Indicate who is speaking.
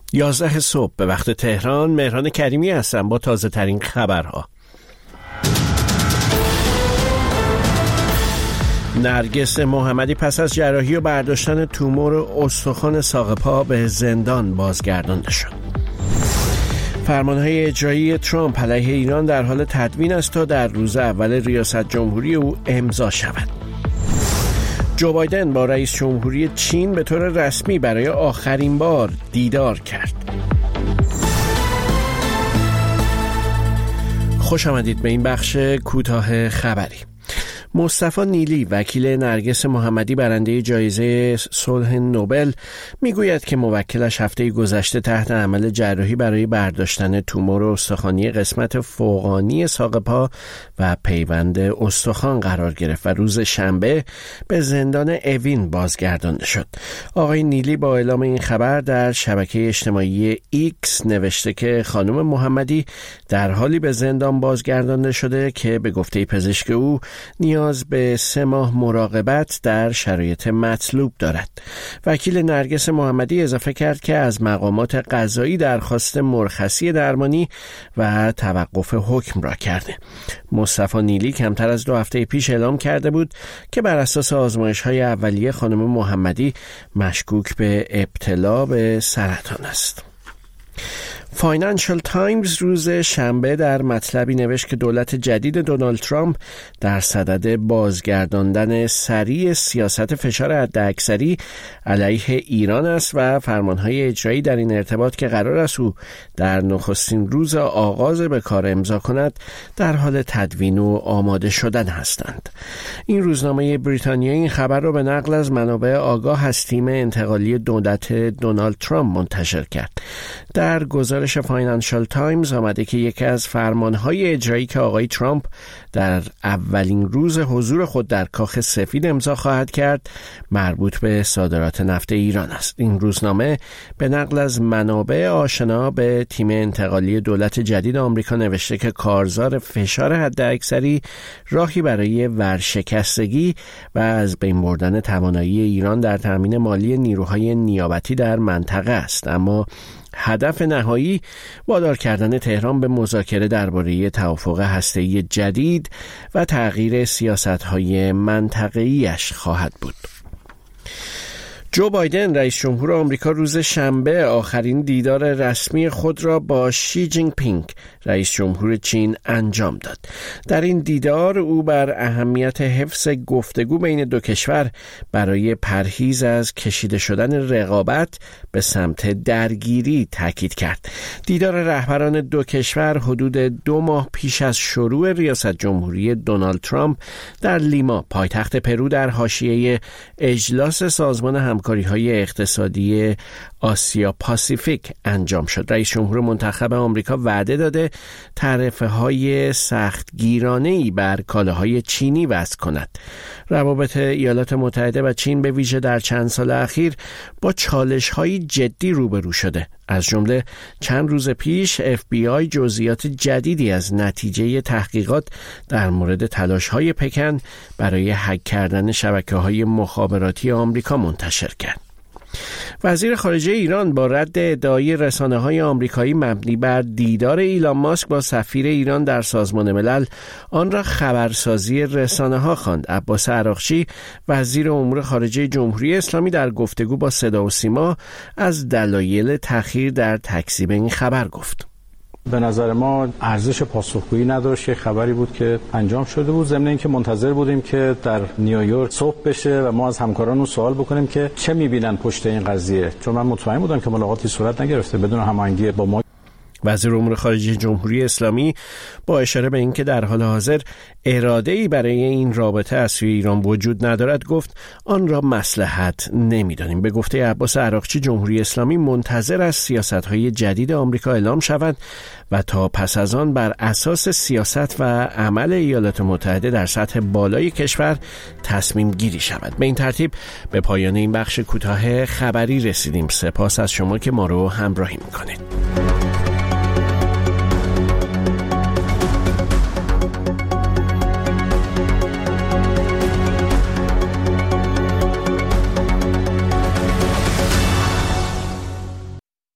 Speaker 1: 11 صبح به وقت تهران. مهران کریمی هستم با تازه ترین خبرها. نرگس محمدی پس از جراحی و برداشتن تومور استخوان ساق پا به زندان بازگردانده شد. فرمانهای اجرایی ترامپ علیه ایران در حال تدوین است تا در روز اول ریاست جمهوری او امضا شود. جو بایدن با رئیس جمهوری چین به طور رسمی برای آخرین بار دیدار کرد. خوش آمدید به این بخش کوتاه خبری. مصطفی نیلی وکیل نرگس محمدی برنده جایزه صلح نوبل میگوید که موکلش هفته گذشته تحت عمل جراحی برای برداشتن تومور استخوانی قسمت فوقانی ساق پا و پیوند استخوان قرار گرفت و روز شنبه به زندان اوین بازگردانده شد. آقای نیلی با اعلام این خبر در شبکه اجتماعی ایکس نوشته که خانم محمدی در حالی به زندان بازگردانده شده که به گفته پزشک او نیاز به 3 ماه مراقبت در شرایط مطلوب دارد. وکیل نرگس محمدی اضافه کرد که از مقامات قضایی درخواست مرخصی درمانی و توقف حکم را کرده. مصطفی نیلی کمتر از 2 هفته پیش اعلام کرده بود که بر اساس آزمایش‌های اولیه خانم محمدی مشکوک به ابتلا به سرطان است. فاینانشال تایمز روز شنبه در مطلبی نوشت که دولت جدید دونالد ترامپ در صدد بازگرداندن سریع سیاست فشار حداکثری علیه ایران است و فرمانهای اجرایی در این ارتباط که قرار است او در نخستین روز آغاز به کار امضا کند در حال تدوین و آماده شدن هستند. این روزنامه بریتانیایی این خبر را به نقل از منابع آگاه از تیم انتقالی دولت دونالد ترامپ منتشر کرد. در گزارش فاینانشال تایمز آمده که یکی از فرمانهای اجرایی که آقای ترامپ در اولین روز حضور خود در کاخ سفید امضا خواهد کرد مربوط به صادرات نفت ایران است. این روزنامه به نقل از منابع آشنا به تیم انتقالی دولت جدید آمریکا نوشته که کارزار فشار حداکثری راهی برای ورشکستگی و از بین بردن توانایی ایران در تامین مالی نیروهای نیابتی در منطقه است، اما هدف نهایی وادار کردن تهران به مذاکره درباره توافق هسته‌ای جدید و تغییر سیاست‌های منطقه‌ایش خواهد بود. جو بایدن رئیس جمهور آمریکا روز شنبه آخرین دیدار رسمی خود را با شی جینگ پینگ رئیس جمهور چین انجام داد. در این دیدار او بر اهمیت حفظ گفتگو بین دو کشور برای پرهیز از کشیده شدن رقابت به سمت درگیری تاکید کرد. دیدار رهبران دو کشور حدود 2 ماه پیش از شروع ریاست جمهوری دونالد ترامپ در لیما پایتخت پرو در حاشیه اجلاس سازمان همکاری‌های اقتصادی آسیا پاسیفیک انجام شد. رئیس جمهور منتخب آمریکا وعده داده تعرفه‌های سختگیرانه‌ای بر کالاهای چینی وضع کند. روابط ایالات متحده و چین به ویژه در چند سال اخیر با چالش‌های جدی روبرو شده. از جمله چند روز پیش FBI جزئیات جدیدی از نتیجه تحقیقات در مورد تلاش‌های پکن برای هک کردن شبکه‌های مخابراتی آمریکا منتشر کرد. وزیر خارجه ایران با رد ادعای رسانه‌های آمریکایی مبنی بر دیدار ایلان ماسک با سفیر ایران در سازمان ملل آن را خبرسازی رسانه‌ها خواند. عباس عراقچی وزیر امور خارجه جمهوری اسلامی در گفتگو با صدا و سیما از دلایل تأخیر در تکذیب این خبر گفت.
Speaker 2: به نظر ما ارزش پاسخگویی نداشت. خبری بود که انجام شده بود، ضمن اینکه منتظر بودیم که در نیویورک صبح بشه و ما از همکارانمون سوال بکنیم که چه می‌بینن پشت این قضیه، چون من مطمئن بودم که ملاقاتی صورت نگرفته بدون هماهنگی با ما.
Speaker 1: وزیر امور خارجه جمهوری اسلامی با اشاره به اینکه در حال حاضر اراده‌ای برای این رابطه از سوی ایران وجود ندارد گفت آن را مصلحت نمی‌دانیم. به گفته عباس عراقچی جمهوری اسلامی منتظر از سیاست‌های جدید آمریکا اعلام شود و تا پس از آن بر اساس سیاست و عمل ایالات متحده در سطح بالای کشور تصمیم گیری شود. به این ترتیب به پایان این بخش کوتاه خبری رسیدیم. سپاس از شما که ما رو همراهی می‌کنید.